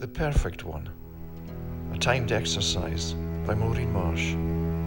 The Perfect One, a timed exercise by Maureen Marsh.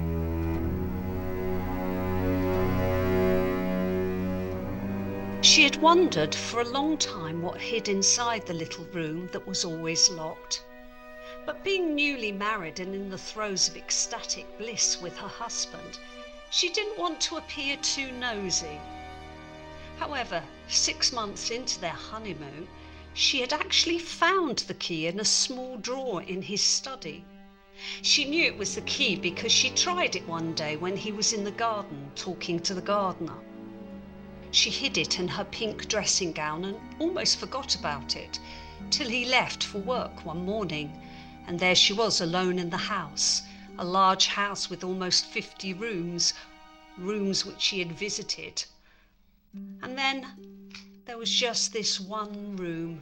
She had wondered for a long time what hid inside the little room that was always locked. But being newly married and in the throes of ecstatic bliss with her husband, she didn't want to appear too nosy. However, 6 months into their honeymoon, she had actually found the key in a small drawer in his study. She knew it was the key because she tried it one day when he was in the garden talking to the gardener. She hid it in her pink dressing gown and almost forgot about it till he left for work one morning, and there she was alone in the house, a large house with almost 50 rooms which she had visited. And then there was just this one room.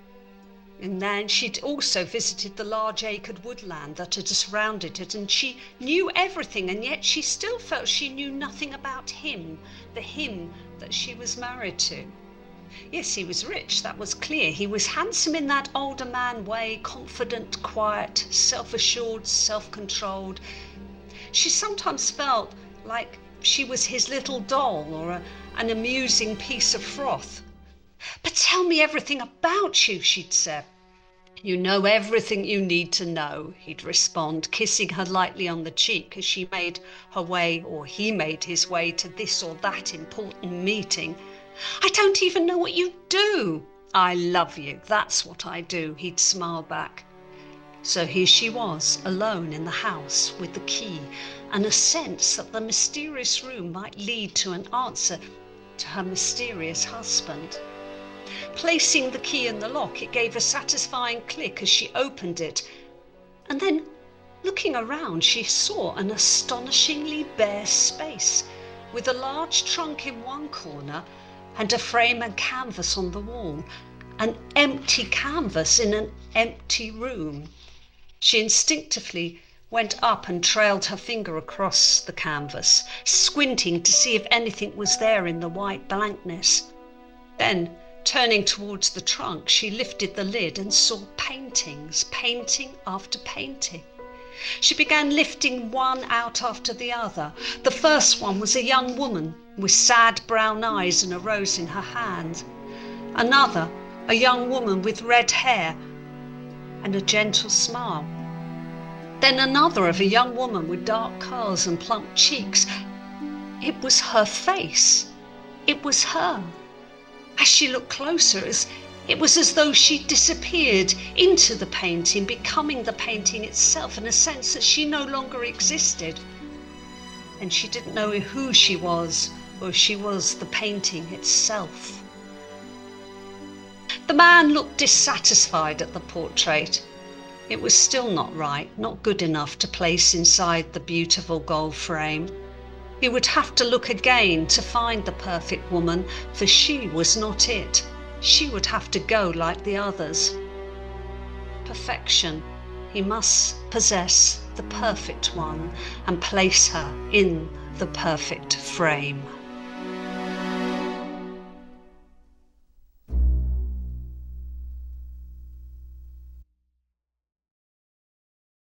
And then she'd also visited the large acred woodland that had surrounded it, and she knew everything, and yet she still felt she knew nothing about him, the him that she was married to. Yes, he was rich, that was clear. He was handsome in that older man way, confident, quiet, self-assured, self-controlled. She sometimes felt like she was his little doll or an amusing piece of froth. "But tell me everything about you," she'd say. "You know everything you need to know," he'd respond, kissing her lightly on the cheek as she made her way, or he made his way, to this or that important meeting. "I don't even know what you do." "I love you, that's what I do," he'd smile back. So here she was, alone in the house with the key, and a sense that the mysterious room might lead to an answer to her mysterious husband. Placing the key in the lock, it gave a satisfying click as she opened it, and then, looking around, she saw an astonishingly bare space with a large trunk in one corner and a frame and canvas on the wall, an empty canvas in an empty room. She instinctively went up and trailed her finger across the canvas, squinting to see if anything was there in the white blankness. Then, turning towards the trunk, she lifted the lid and saw paintings, painting after painting. She began lifting one out after the other. The first one was a young woman with sad brown eyes and a rose in her hand. Another, a young woman with red hair and a gentle smile. Then another of a young woman with dark curls and plump cheeks. It was her face. It was her. As she looked closer, it was as though she disappeared into the painting, becoming the painting itself, in a sense that she no longer existed. And she didn't know who she was, or if she was the painting itself. The man looked dissatisfied at the portrait. It was still not right, not good enough to place inside the beautiful gold frame. He would have to look again to find the perfect woman, for she was not it. She would have to go like the others. Perfection. He must possess the perfect one and place her in the perfect frame.